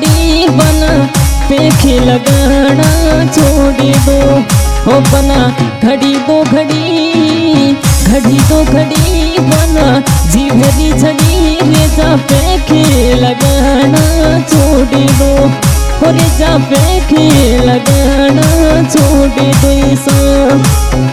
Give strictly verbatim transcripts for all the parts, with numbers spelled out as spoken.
घड़ी बना पेखे लगाना छोड़ दो। हो बना घड़ी दो घड़ी घड़ी दो घड़ी बना जी भरी झड़ी रेजा पेखे लगाना छोड़ दो। हो रेजा पेखे लगाना छोड़ दो सा।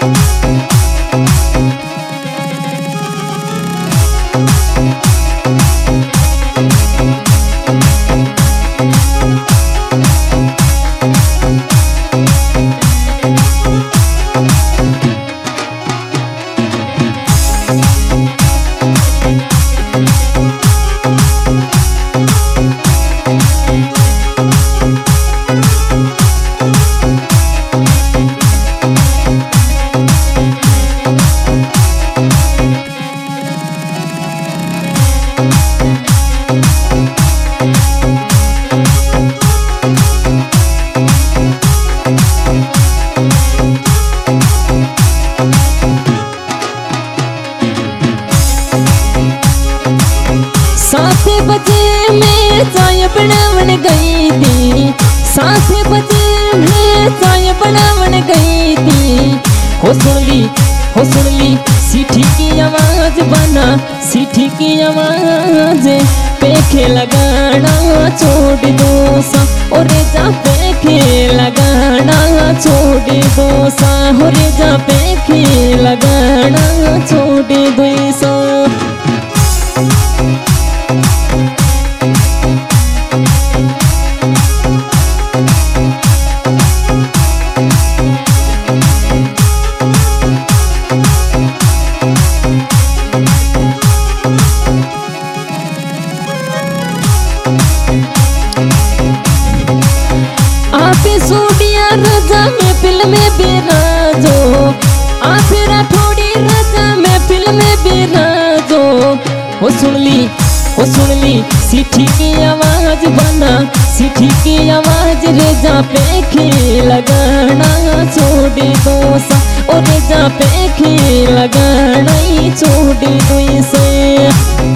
सात बजे मैं चाय बनावन गई थी, सात बजे मैं चाय बनावन गई थी। हो सुन ली हो सुन ली सीटी की आवाज बना सीटी की आवाज पेखे लगाना छोड़ दो सा। और रेजा पेखे लगाना छोड़ दो सा। हो रेजा पेखे लगाना छोड़ दो सा। सूडिया राजा में फिल्म में बिराजो, आफिरा थोड़ी राजा में फिल्म में बिराजो। हो सुन ली हो सुन ली सीटी की आवाज बना सीटी की आवाज रेजा पेखे लगाना छोड़ दो सा। और रेजा पेखे लगाना ही छोड़ दो से।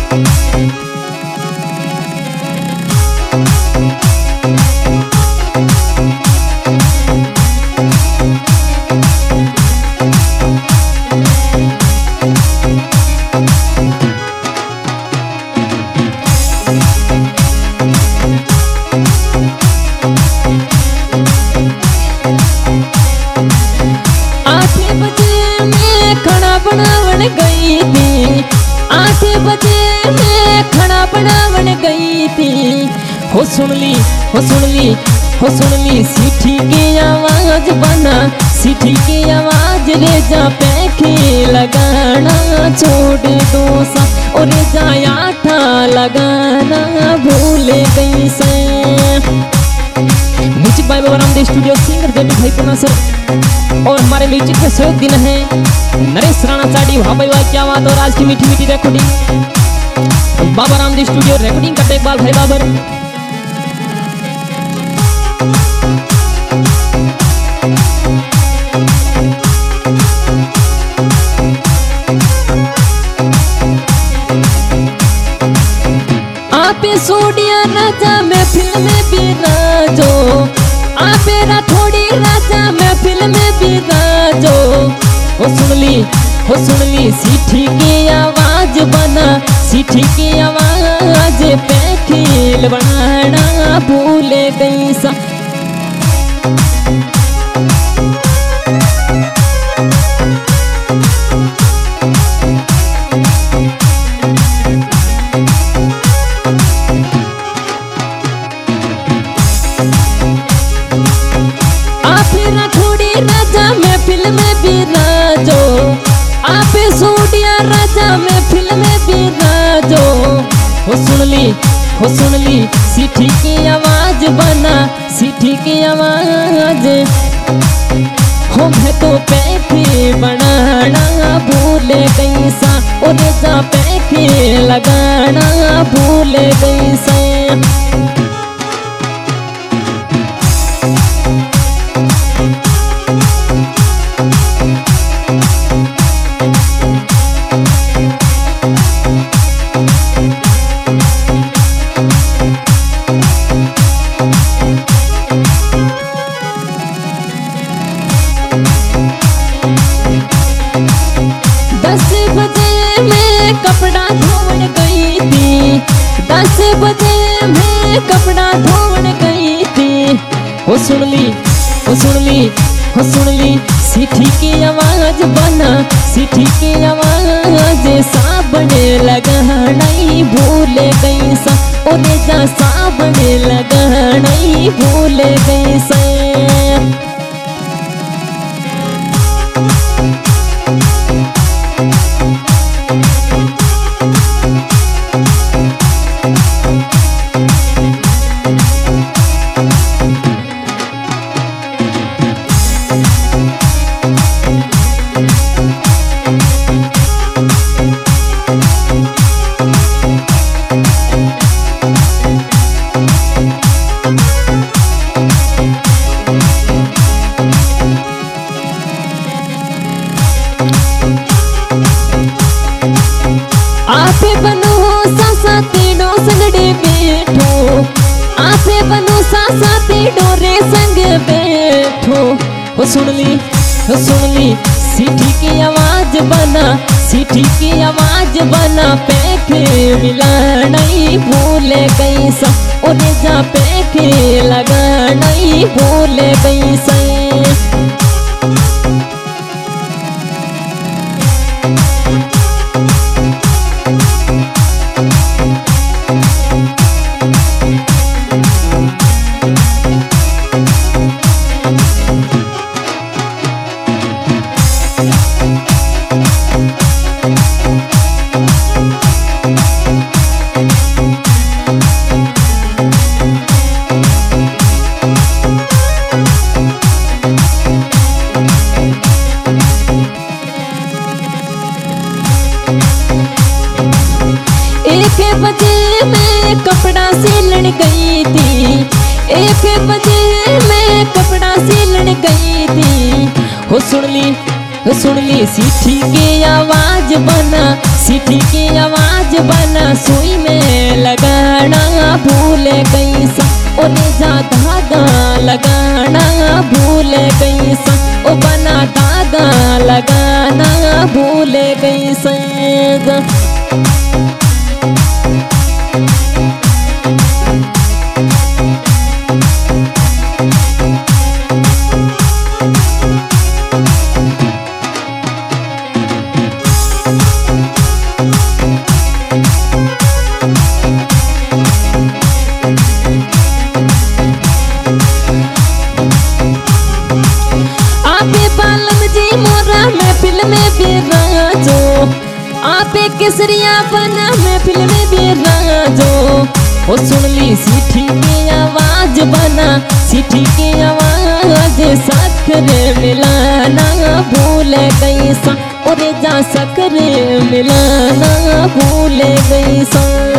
बनावन गई थी, आठ बजे मैं खाना बनावन गई थी। हो सुन ली हो सुन ली हो सुन ली सीटी की आवाज बना सीटी की आवाज रेजा पेखे लगाना छोड़ दो सा। और रेजा आटा लगाना भूल गई से। Music by Baba Ramdev studio, singer JB भाई पुना सर। और हमारे म्यूजिक के सहयोग दिन है नरेश राणा चाडी। वाह भाई वाह क्या बात। और आज की मीठी मीठी recording Baba Ramdev studio recording करते इकबाल भाई बाबर। आपे सूडिया राजा में फिल्म में बिराजो, आपेरा थोड़ी राजा में फिल्म में बिराजो। हो सुन ली हो सुन ली सीटी की आवाज बना सीटी की आवाज पेखे बनाना भूल गई सा। आफिरा थोड़ी राजा में फिल्म में बिराजो, आपे सूडिया राजा में फिल्म में बिराजो। हो सुन ली हो सुन ली सीटी की आवाज बना सीटी की आवाज। हो मैं तो पेखे बनाना भूल गई सा। और रेजा पेखे लगाना भूल गई सा। कपड़ा धोवन गई थी। हो सुन ली हो सुन ली हो सुन ली सीठी की आवाज बना, सीठी की आवाज साबन लगा नहीं भूल गई सा, ओरे जा साबन लगा नहीं भूल गई सा। आपे बनो सासा तेड़ो संगड़े बैठो, आपे बनो सासा तेड़ो रे संग बैठो। हो सुन ली हो सुन ली सीठी की आवाज बना, सीठी की आवाज बना पैखे मिला नहीं भूल गई सा, ओरे जा पैखे लगा नहीं भूल गई सा। एक बजे मैं कपड़ा सिलन गई थी, एक बजे मैं कपड़ा सिलन गई थी। हो सुन ली हो सुन ली सीठी की आवाज बना, सीठी की आवाज बना सुई में लगाना भूल गई सा, ओरे जा धागा लगाना भूल गई सा, ओ बना धागा लगाना भूल गई सा। आपे बालम जी मोरा महफिल में बिराजो, आपे केसरिया बना महफिल में बिराजो। ओ सुन ली सीठी की आवाज बना, सीठी की आवाज सक्र मिलाना भूल गई सा, ओरे जा सक्र मिलाना भूल गई सा।